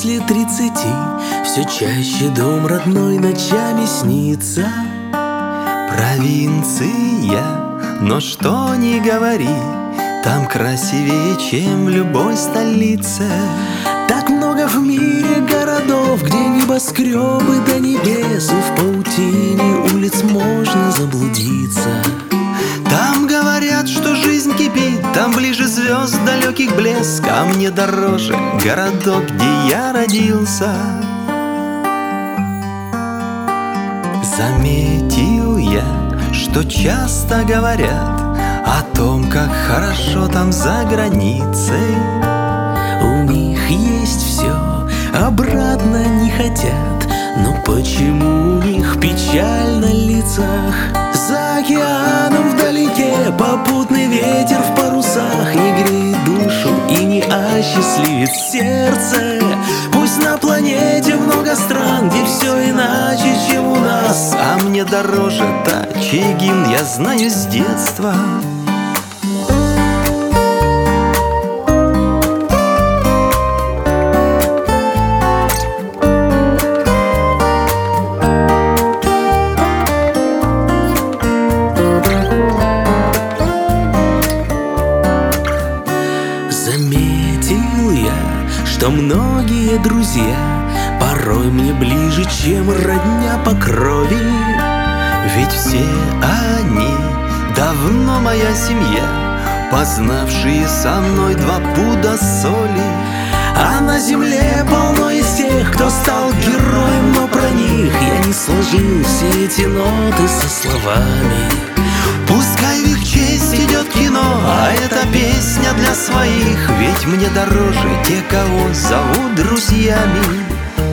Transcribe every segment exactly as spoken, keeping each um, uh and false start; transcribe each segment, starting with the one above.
после тридцати все чаще дом родной ночами снится. Провинция, но что ни говори, там красивее, чем в любой столице. Так много в мире городов, где небоскребы до небес, и в паутине улиц можно заблудиться. Там говорят, что жизнь кипит, там ближе звезд далеких блеск, а мне дороже городок, где я родился. Заметил я, что часто говорят о том, как хорошо там за границей. У них есть все, обратно не хотят, но почему у них печаль на лицах? За океаном вдалеке попутный ветер в парусах не греет душу и не осчастливит сердце. Пусть на планете много стран, где все иначе, чем у нас, а мне дороже та, чей гимн я знаю с детства. Заметил я, что многие друзья порой мне ближе, чем родня по крови. Ведь все они давно моя семья, познавшие со мной два пуда соли. А на земле полно из тех, кто стал героем, но про них я не сложил все эти ноты со словами. Пускай в их честь идет кино, а эта песня для своих, ведь мне дороже те, кого зовут друзьями.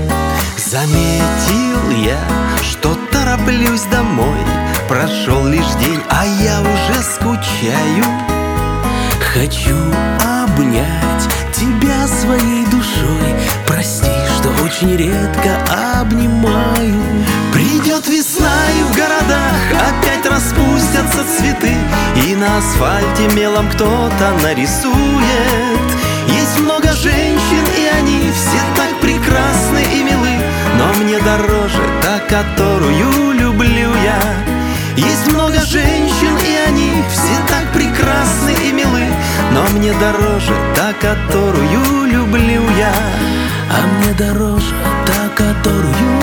Заметил я, что тороплюсь домой, прошел лишь день, а я уже скучаю. Хочу обнять тебя своей душой, прости, что очень редко обнимаю. Придет весна, и в городах опять распустятся цветы, и на асфальте мелом кто-то нарисует. Есть много женщин, и они все так прекрасны и милы, но мне дороже та, которую люблю я. Есть много женщин, и они все так прекрасны и милы, но мне дороже та, которую люблю я. А мне дороже та, которую